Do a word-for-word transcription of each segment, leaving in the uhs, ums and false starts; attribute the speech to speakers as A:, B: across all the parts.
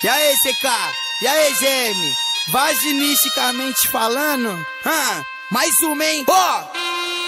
A: E aí, C K? E aí, G M? Vaginisticamente falando? Hã? Mais uma, hein? Ó! Oh!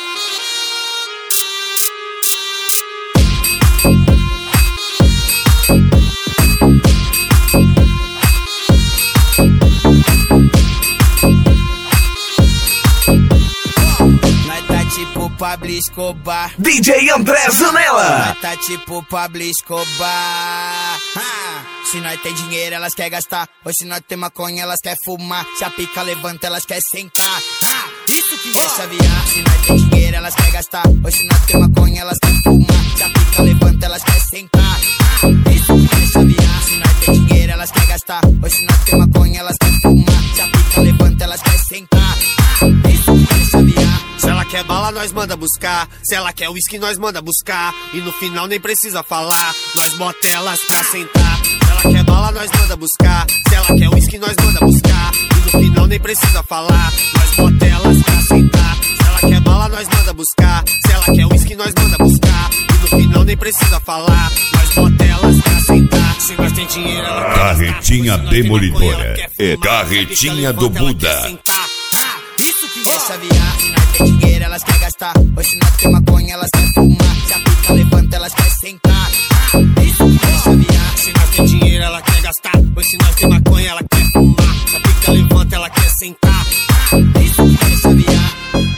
A: Tipo Pablo Escobar,
B: D J André Zanella.
A: Nós tá tipo Pablo Escobar. Ah, se nós tem dinheiro, elas quer gastar. Ou se nós tem maconha, elas quer fumar. Se a pica levanta, elas quer sentar. Ah, isso que é chavear. Se nós tem dinheiro, elas quer gastar. Ou se nós tem maconha, elas quer fumar. Se a pica levanta, elas quer sentar. Ah, isso que é chavear. Se nós tem dinheiro, elas quer gastar. Ou se nós tem maconha, elas quer fumar. Se a pica levanta, elas quer sentar. Ah, isso que é chavear.
C: Se ela quer bala, nós manda buscar. Se ela quer uísque, nós manda buscar. E no final nem precisa falar, nós bota elas pra sentar. Se ela quer bala, nós manda buscar. Se ela quer uísque, nós manda buscar. E no final nem precisa falar, nós bota elas pra sentar. Se ela quer bala, nós manda buscar. Se ela quer uísque, nós manda buscar. E no final nem precisa falar, nós bota elas pra sentar. Se nós tem dinheiro, ela quer
B: Carretinha demolidora. É carretinha do Buda.
A: É chavear, se nós tem dinheiro, elas quer gastar. Ou se nós tem maconha, elas quer fumar. Se a pica levanta, elas quer sentar. Isso que é chavear.
C: Se nós tem dinheiro, ela quer gastar. Ou se nós tem maconha, ela quer fumar. Se a pica levanta, ela quer sentar.
A: Isso que é chavear.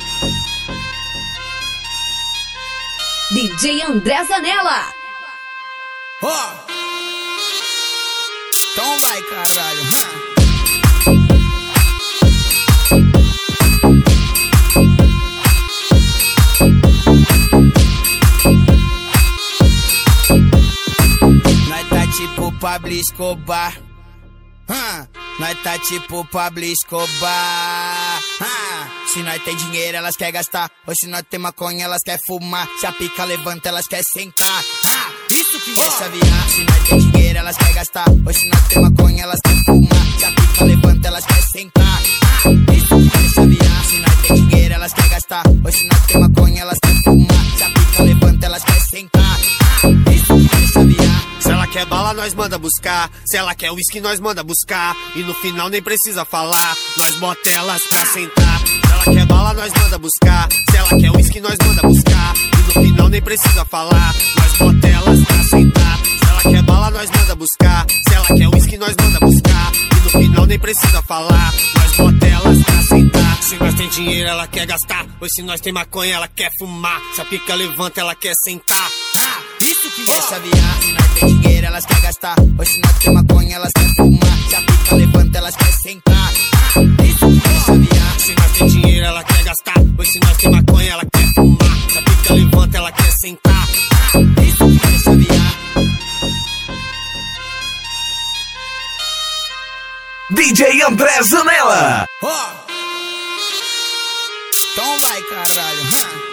D: D J André Zanella.
A: Ó! Oh. Então vai, caralho. Huh? Tipo Pablo Escobar, hum, nós tá tipo Pablo Escobar. Hum, se nós tem dinheiro, elas quer gastar. Ou se nós tem maconha, elas quer fumar. Se a pica levanta, elas quer sentar. Hum, isso que é chavear. Se nós tem dinheiro, elas quer gastar. Ou se nós tem maconha, elas quer fumar. Se a pica levanta, elas quer sentar. Hum, isso que é chavear. Se nós tem dinheiro, elas quer gastar. Ou se nós tem maconha, elas quer fumar. Se a pica levanta, elas quer sentar. Hum, isso que é chavear.
C: Se ela quer bala, nós manda buscar. Se ela quer uísque, nós manda buscar. E no final nem precisa falar, nós bota elas pra sentar. Se ela quer bala, nós manda buscar. Se ela quer uísque, nós manda buscar. E no final nem precisa falar, nós bota elas pra sentar. Se ela quer bala, nós manda buscar. Se ela quer uísque, nós manda buscar. E no final nem precisa falar, nós bota elas pra sentar. Se nós tem dinheiro, ela quer gastar. Ou se nós tem maconha, ela quer fumar. Se a pica levanta, ela quer sentar.
A: Ah, isso que é chavear. Se nós tem dinheiro, elas quer gastar. Ou se nós tem maconha, elas quer fumar. Se a pica levanta, elas quer sentar. Ah, isso que é chavear.
C: Se nós tem dinheiro, ela quer gastar. Ou se nós tem maconha, ela quer fumar. Se a pica levanta, ela quer sentar.
A: Ah, isso que é chavear.
B: D J André Zanella.
A: Ó! Oh. Então vai, caralho. Huh?